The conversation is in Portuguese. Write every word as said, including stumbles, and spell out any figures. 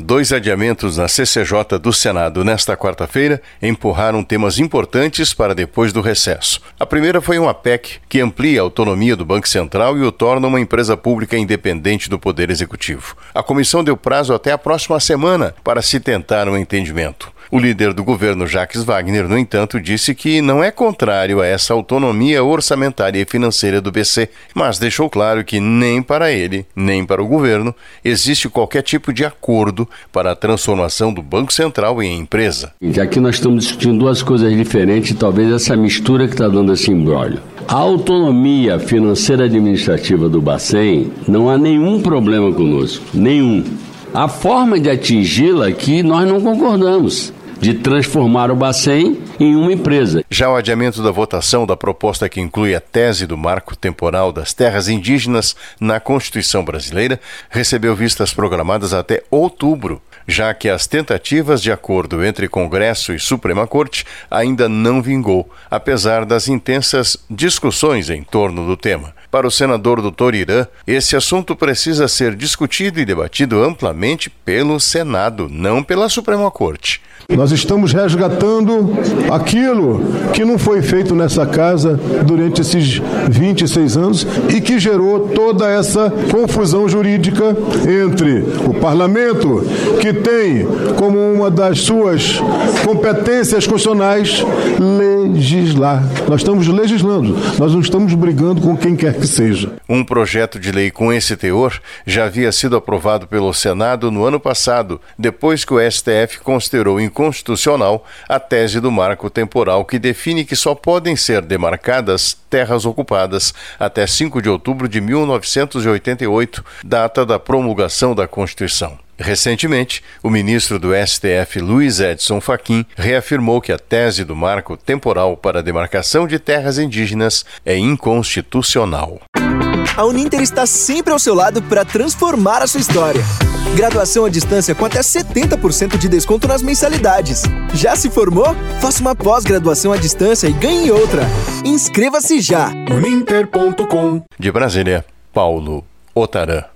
Dois adiamentos na C C J do Senado nesta quarta-feira empurraram temas importantes para depois do recesso. A primeira foi uma P E C que amplia a autonomia do Banco Central e o torna uma empresa pública independente do Poder Executivo. A comissão deu prazo até a próxima semana para se tentar um entendimento. O líder do governo, Jacques Wagner, no entanto, disse que não é contrário a essa autonomia orçamentária e financeira do B C, mas deixou claro que nem para ele, nem para o governo, existe qualquer tipo de acordo para a transformação do Banco Central em empresa. Aqui nós estamos discutindo duas coisas diferentes, talvez essa mistura que está dando esse imbróglio. A autonomia financeira administrativa do Bacen, não há nenhum problema conosco, nenhum. A forma de atingi-la que nós não concordamos, de transformar o Bacen em uma empresa. Já o adiamento da votação da proposta que inclui a tese do marco temporal das terras indígenas na Constituição brasileira recebeu vistas programadas até outubro, já que as tentativas de acordo entre Congresso e Suprema Corte ainda não vingou, apesar das intensas discussões em torno do tema. Para o senador doutor Irã, esse assunto precisa ser discutido e debatido amplamente pelo Senado, não pela Suprema Corte. Nós estamos resgatando aquilo que não foi feito nessa casa durante esses vinte e seis anos e que gerou toda essa confusão jurídica entre o parlamento, que tem como uma das suas competências constitucionais legislar. Nós estamos legislando, nós não estamos brigando com quem quer que seja. Um projeto de lei com esse teor já havia sido aprovado pelo Senado no ano passado, depois que o S T F considerou inconstitucional a tese do marco temporal que define que só podem ser demarcadas terras ocupadas até cinco de outubro de mil novecentos e oitenta e oito, data da promulgação da Constituição. Recentemente, o ministro do S T F, Luiz Edson Fachin, reafirmou que a tese do marco temporal para a demarcação de terras indígenas é inconstitucional. A Uninter está sempre ao seu lado para transformar a sua história. Graduação à distância com até setenta por cento de desconto nas mensalidades. Já se formou? Faça uma pós-graduação à distância e ganhe outra. Inscreva-se já! uninter ponto com. De Brasília, Paulo Otarã.